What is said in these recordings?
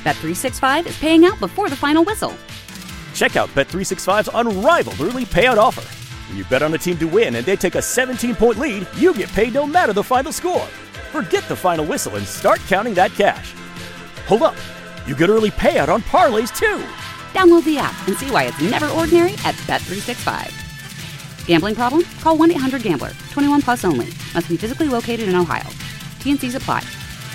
Bet365 is paying out before the final whistle. Check out Bet365's unrivaled early payout offer. When you bet on a team to win and they take a 17-point lead, you get paid no matter the final score. Forget the final whistle and start counting that cash. Hold up. You get early payout on parlays, too. Download the app and see why it's never ordinary at Bet365. Gambling problem? Call 1-800-GAMBLER. 21 plus only. Must be physically located in Ohio. T&Cs apply.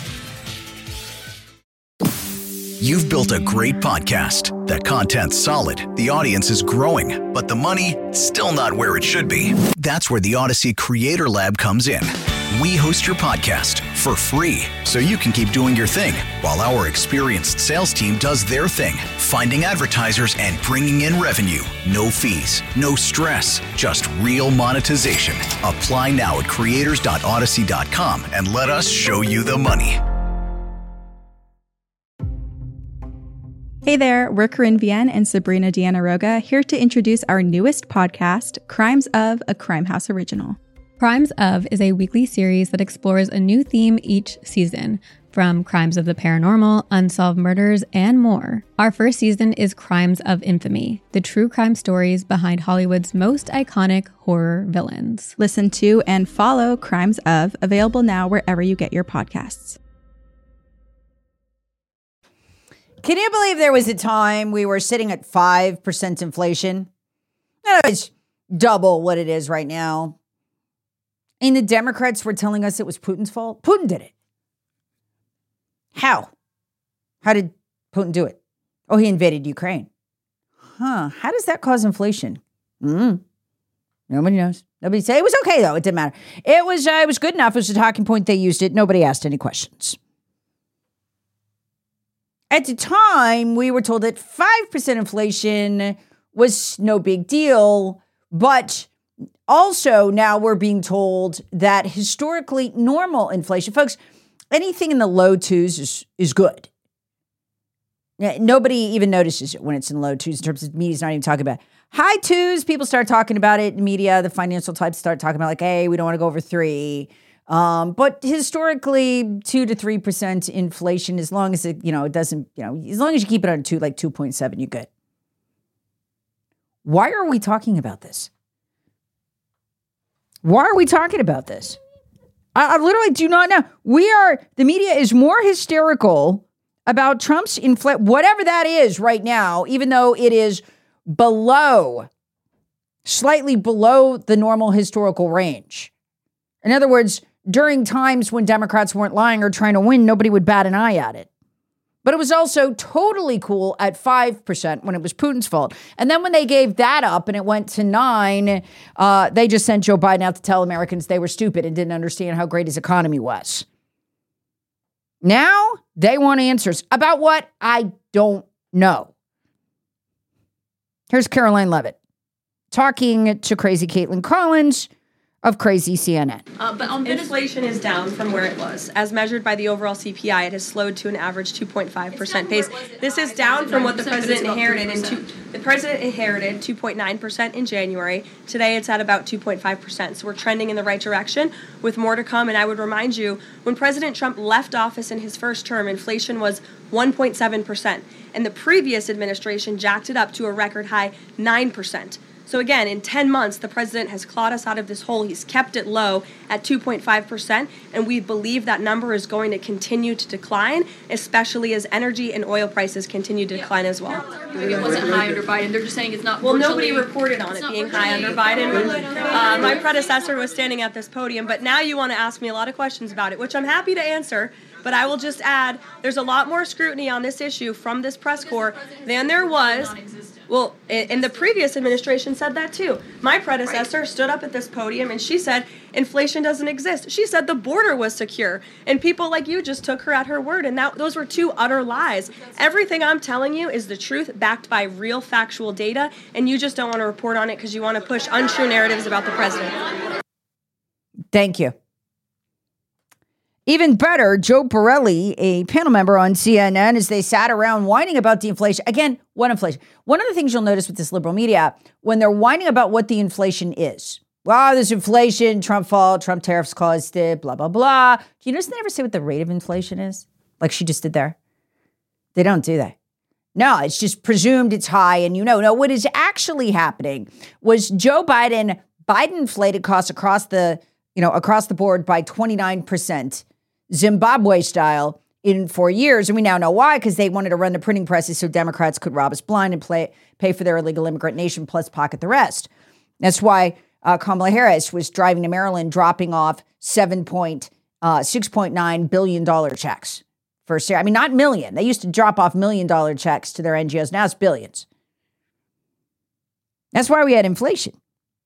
You've built a great podcast. The content's solid, the audience is growing, but the money, still not where it should be. That's where the Odyssey Creator Lab comes in. We host your podcast for free, so you can keep doing your thing, while our experienced sales team does their thing, finding advertisers and bringing in revenue. No fees, no stress, just real monetization. Apply now at creators.odyssey.com and let us show you the money. Hey there, we're Corinne Vienne and Sabrina Deanna Roga, here to introduce our newest podcast, Crimes of, a Crime House original. Crimes of is a weekly series that explores a new theme each season, from crimes of the paranormal, unsolved murders, and more. Our first season is Crimes of Infamy, the true crime stories behind Hollywood's most iconic horror villains. Listen to and follow Crimes of, available now wherever you get your podcasts. Can you believe there was a time we were sitting at 5% inflation? It's double what it is right now. And the Democrats were telling us it was Putin's fault. Putin did it. How? How did Putin do it? Oh, he invaded Ukraine. How does that cause inflation? Nobody knows. Nobody said it was okay, though. It didn't matter. It was good enough. It was a talking point. They used it. Nobody asked any questions. At the time, we were told that 5% inflation was no big deal, but also now we're being told that historically normal inflation, folks, anything in the low twos is good. Nobody even notices it when it's in low twos in terms of media's not even talking about it. High twos, people start talking about it in media. The financial types start talking about like, hey, we don't want to go over 3. But historically, 2 to 3% inflation, as long as it, it doesn't, as long as you keep it on 2.7, you're good. Why are we talking about this? Why are we talking about this? I literally do not know. The media is more hysterical about Trump's whatever that is right now, even though it is slightly below the normal historical range. In other words, during times when Democrats weren't lying or trying to win, nobody would bat an eye at it. But it was also totally cool at 5% when it was Putin's fault. And then when they gave that up and it went to 9, they just sent Joe Biden out to tell Americans they were stupid and didn't understand how great his economy was. Now they want answers about what? I don't know. Here's Caroline Levitt talking to crazy Caitlin Collins of Crazy CNN. But inflation is down from where it was. As measured by the overall CPI, it has slowed to an average 2.5% pace. This is down from what the president inherited. The president inherited 2.9% in January. Today it's at about 2.5%. So we're trending in the right direction with more to come. And I would remind you, when President Trump left office in his first term, inflation was 1.7%. And the previous administration jacked it up to a record high 9%. So again, in 10 months, the president has clawed us out of this hole. He's kept it low at 2.5%, and we believe that number is going to continue to decline, especially as energy and oil prices continue to decline as well. It wasn't high under Biden. They're just saying it's not. Well, nobody reported on it being high under Biden. My predecessor was standing at this podium, but now you want to ask me a lot of questions about it, which I'm happy to answer. But I will just add, there's a lot more scrutiny on this issue from this press corps than there was. Well, and the previous administration said that too. My predecessor stood up at this podium and she said inflation doesn't exist. She said the border was secure. And people like you just took her at her word. And those were 2 utter lies. Everything I'm telling you is the truth backed by real factual data. And you just don't want to report on it because you want to push untrue narratives about the president. Thank you. Even better, Joe Borelli, a panel member on CNN, as they sat around whining about the inflation. Again, what inflation? One of the things you'll notice with this liberal media, when they're whining about what the inflation is. Well, there's inflation, Trump fault, Trump tariffs caused it, blah, blah, blah. Do you notice they never say what the rate of inflation is? Like she just did there. They don't, do they? No, it's just presumed it's high. And no, what is actually happening was Joe Biden inflated costs across the board by 29%, Zimbabwe style, in 4 years. And we now know why, because they wanted to run the printing presses so Democrats could rob us blind and pay for their illegal immigrant nation plus pocket the rest. That's why Kamala Harris was driving to Maryland, dropping off $6.9 billion checks. First year. I mean, not million. They used to drop off $1 million checks to their NGOs. Now it's billions. That's why we had inflation.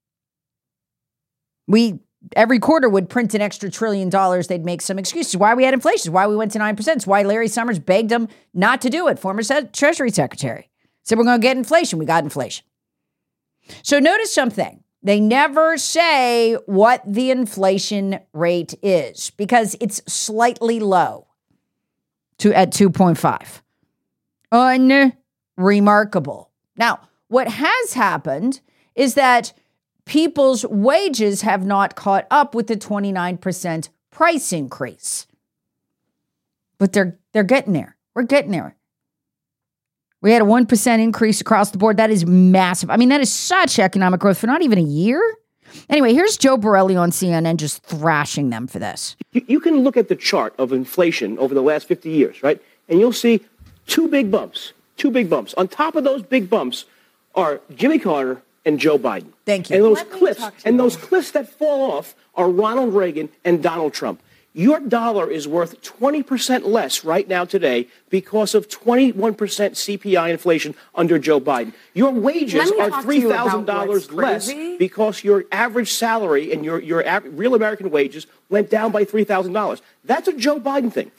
We, every quarter, would print an extra $1 trillion. They'd make some excuses. Why we had inflation. Why we went to 9%. It's why Larry Summers begged them not to do it. Former Treasury Secretary said, we're going to get inflation. We got inflation. So notice something. They never say what the inflation rate is because it's slightly low. At 2.5. Unremarkable. Now, what has happened is that people's wages have not caught up with the 29% price increase. But they're getting there. We're getting there. We had a 1% increase across the board. That is massive. I mean, that is such economic growth for not even a year. Anyway, here's Joe Borelli on CNN just thrashing them for this. You can look at the chart of inflation over the last 50 years, right? And you'll see two big bumps. On top of those big bumps are Jimmy Carter and Joe Biden. Thank you. And those cliffs that fall off are Ronald Reagan and Donald Trump. Your dollar is worth 20% less right now today because of 21% CPI inflation under Joe Biden. Your wages are $3,000 less because your average salary and your real American wages went down by $3,000. That's a Joe Biden thing.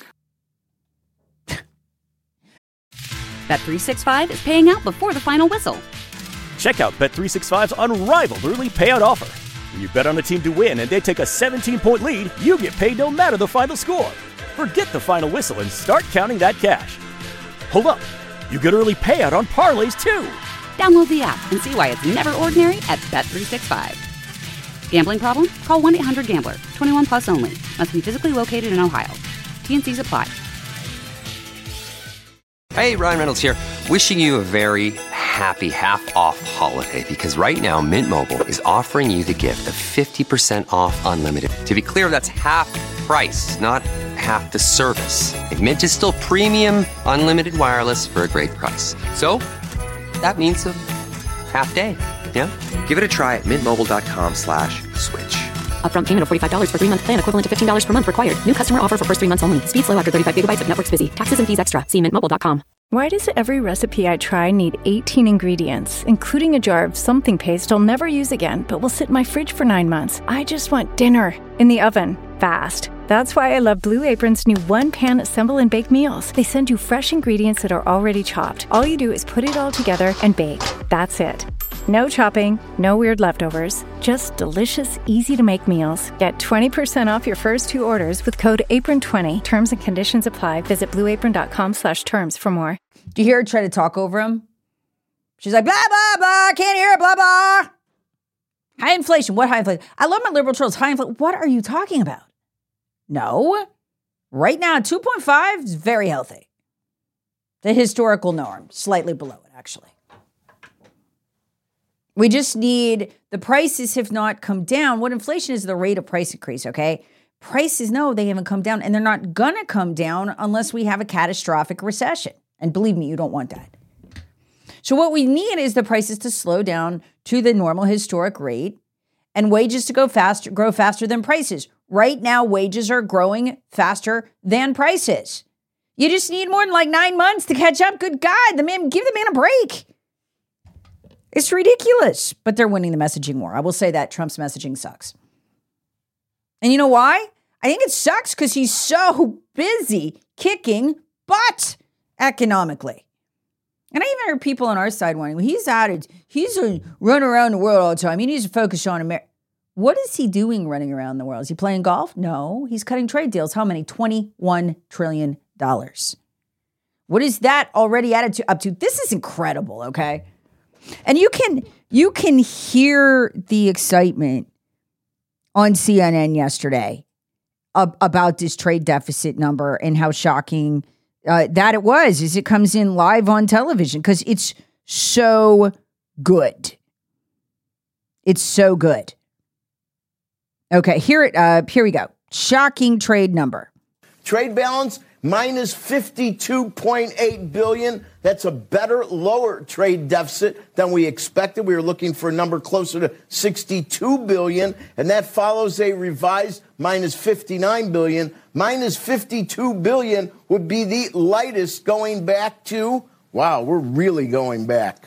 Bet365 is paying out before the final whistle. Check out Bet365's unrivaled early payout offer. When you bet on a team to win and they take a 17-point lead, you get paid no matter the final score. Forget the final whistle and start counting that cash. Hold up. You get early payout on parlays, too. Download the app and see why it's never ordinary at Bet365. Gambling problem? Call 1-800-GAMBLER. 21 plus only. Must be physically located in Ohio. T&Cs apply. Hey, Ryan Reynolds here. Wishing you a very happy half-off holiday because right now Mint Mobile is offering you the gift of 50% off unlimited. To be clear, that's half price, not half the service. Like Mint is still premium unlimited wireless for a great price. So that means a half day. Yeah? Give it a try at mintmobile.com/switch. Upfront payment of $45 for 3-month plan, equivalent to $15 per month required. New customer offer for first 3 months only. Speed slow after 35 gigabytes if network's busy. Taxes and fees extra. See mintmobile.com. Why does every recipe I try need 18 ingredients, including a jar of something paste I'll never use again, but will sit in my fridge for 9 months? I just want dinner in the oven, fast. That's why I love Blue Apron's new one-pan assemble and bake meals. They send you fresh ingredients that are already chopped. All you do is put it all together and bake. That's it. No chopping, no weird leftovers, just delicious, easy-to-make meals. Get 20% off your first 2 orders with code APRON20. Terms and conditions apply. Visit blueapron.com/terms for more. Do you hear her try to talk over him? She's like, blah, blah, blah, can't hear it, blah, blah. High inflation. What high inflation? I love my liberal trolls. High inflation. What are you talking about? No. Right now, 2.5 is very healthy. The historical norm, slightly below it, actually. We just need, the prices have not come down. What inflation is the rate of price increase, okay? Prices, no, they haven't come down, and they're not going to come down unless we have a catastrophic recession. And believe me, you don't want that. So what we need is the prices to slow down to the normal historic rate and wages to grow faster than prices. Right now, wages are growing faster than prices. You just need more than 9 months to catch up. Good God, give the man a break. It's ridiculous, but they're winning the messaging war. I will say that Trump's messaging sucks. And you know why? I think it sucks because he's so busy kicking butt economically. And I even heard people on our side wanting, he's running around the world all the time. He needs to focus on America. What is he doing running around the world? Is he playing golf? No, he's cutting trade deals. How many? $21 trillion. What is that already added up to? This is incredible, okay? And you can hear the excitement on CNN yesterday about this trade deficit number and how shocking that it was, is it comes in live on television because it's so good. It's so good. Okay, here we go. Shocking trade number. Trade balance minus $52.8 billion. That's a better, lower trade deficit than we expected. We were looking for a number closer to $62 billion, and that follows a revised minus $59 billion. Minus $52 billion would be the lightest going back to, wow, we're really going back.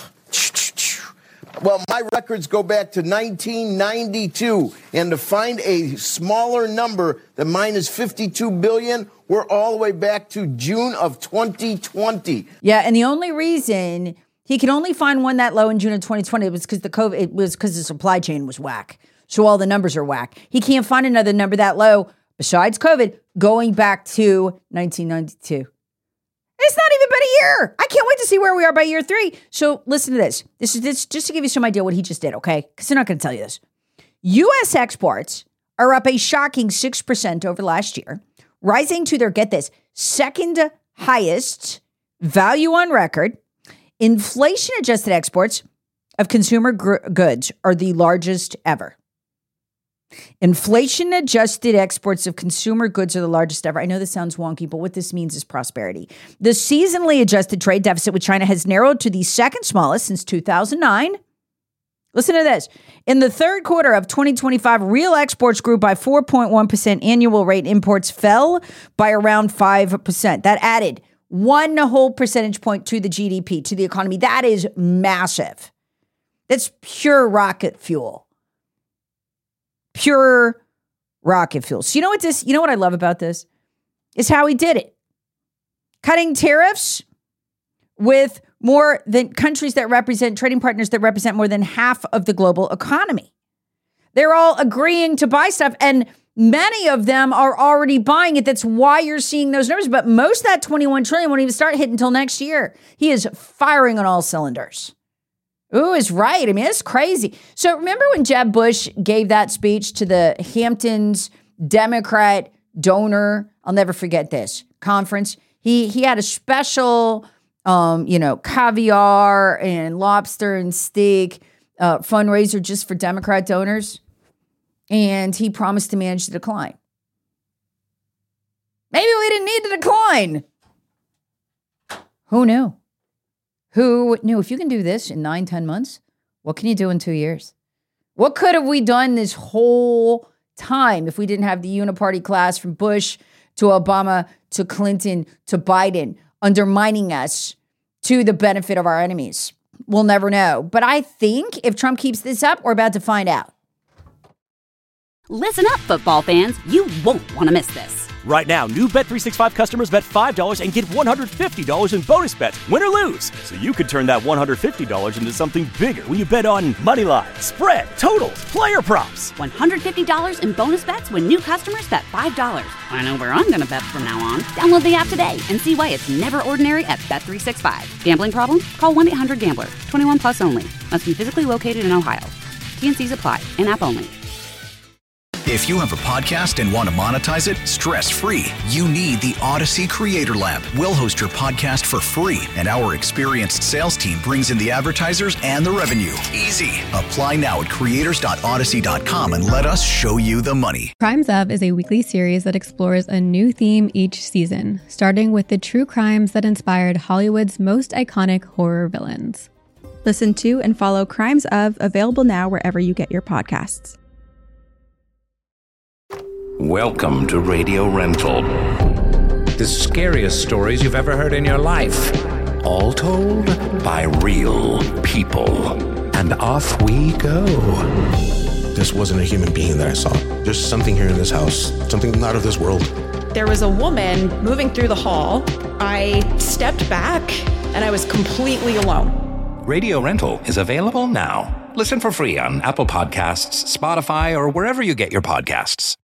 Well, my records go back to 1992, and to find a smaller number than minus $52 billion, we're all the way back to June of 2020. Yeah, and the only reason he could only find one that low in June of 2020 was because the supply chain was whack. So all the numbers are whack. He can't find another number that low besides COVID going back to 1992. It's not even been a year. I can't wait to see where we are by year 3. So listen to this. This is just to give you some idea what he just did, okay? Because they're not going to tell you this. U.S. exports are up a shocking 6% over last year, rising to their, get this, second highest value on record. Inflation-adjusted exports of consumer goods are the largest ever. Inflation-adjusted exports of consumer goods are the largest ever. I know this sounds wonky, but what this means is prosperity. The seasonally adjusted trade deficit with China has narrowed to the second smallest since 2009. Listen to this. In the third quarter of 2025, real exports grew by 4.1%. Annual rate imports fell by around 5%. That added 1 whole percentage point to the GDP, to the economy. That is massive. That's pure rocket fuel. Pure rocket fuel. So you know what I love about this? Is how he did it. Cutting tariffs with more than countries that represent, trading partners that represent more than half of the global economy. They're all agreeing to buy stuff, and many of them are already buying it. That's why you're seeing those numbers. But most of that $21 trillion won't even start hitting until next year. He is firing on all cylinders. Ooh, is right. I mean, it's crazy. So remember when Jeb Bush gave that speech to the Hamptons Democrat donor, I'll never forget this, conference. He had a special, caviar and lobster and steak fundraiser just for Democrat donors. And he promised to manage the decline. Maybe we didn't need to decline. Who knew? Who knew? If you can do this in 9-10 months, what can you do in 2 years? What could have we done this whole time if we didn't have the uniparty class from Bush to Obama to Clinton to Biden undermining us to the benefit of our enemies? We'll never know. But I think if Trump keeps this up, we're about to find out. Listen up, football fans. You won't want to miss this. Right now, new Bet365 customers bet $5 and get $150 in bonus bets, win or lose. So you could turn that $150 into something bigger when you bet on money line, spread, totals, player props. $150 in bonus bets when new customers bet $5. I know where I'm going to bet from now on. Download the app today and see why it's never ordinary at Bet365. Gambling problem? Call 1-800-GAMBLER. 21 plus only. Must be physically located in Ohio. T&Cs apply. In-app only. If you have a podcast and want to monetize it stress-free, you need the Odyssey Creator Lab. We'll host your podcast for free, and our experienced sales team brings in the advertisers and the revenue. Easy. Apply now at creators.odyssey.com and let us show you the money. Crimes Of is a weekly series that explores a new theme each season, starting with the true crimes that inspired Hollywood's most iconic horror villains. Listen to and follow Crimes Of, available now wherever you get your podcasts. Welcome to Radio Rental. The scariest stories you've ever heard in your life. All told by real people. And off we go. This wasn't a human being that I saw. There's something here in this house. Something not of this world. There was a woman moving through the hall. I stepped back and I was completely alone. Radio Rental is available now. Listen for free on Apple Podcasts, Spotify, or wherever you get your podcasts.